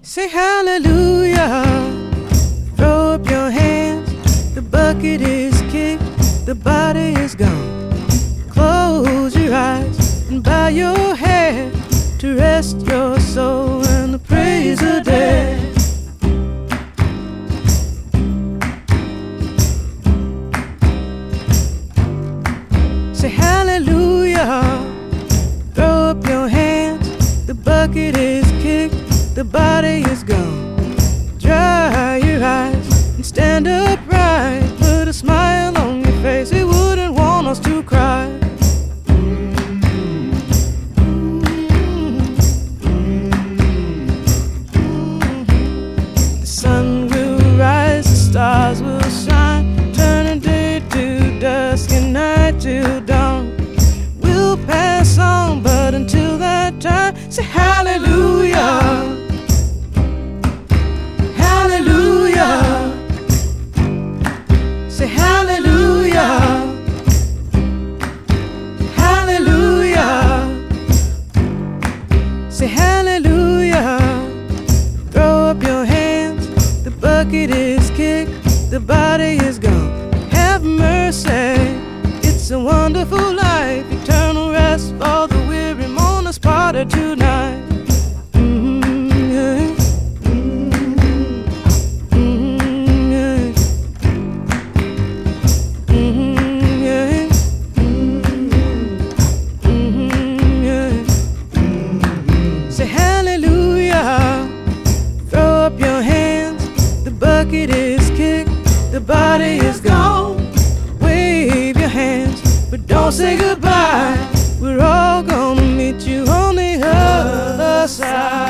Say hallelujah, throw up your hands. The bucket is kicked, the body is gone. Close your eyes and bow your head to rest your soul and to praise the dead. Say hallelujah, throw up your hands. The bucket is kicked, the body is gone. Dry your eyes and stand upright. Put a smile on your face, he wouldn't want us to cry. The sun will rise, the stars will shine, turning day to dusk and night till dawn. We'll pass on, but until that time, say hallelujah. Say hallelujah, hallelujah. Say hallelujah, throw up your hands. The bucket is kicked, the body is gone. Have mercy, it's a wonderful life. Eternal rest for the weary mourners parted tonight. Say hallelujah, throw up your hands. The bucket is kicked, the body is gone. Wave your hands, but don't say goodbye. We're all gonna meet you on the other side.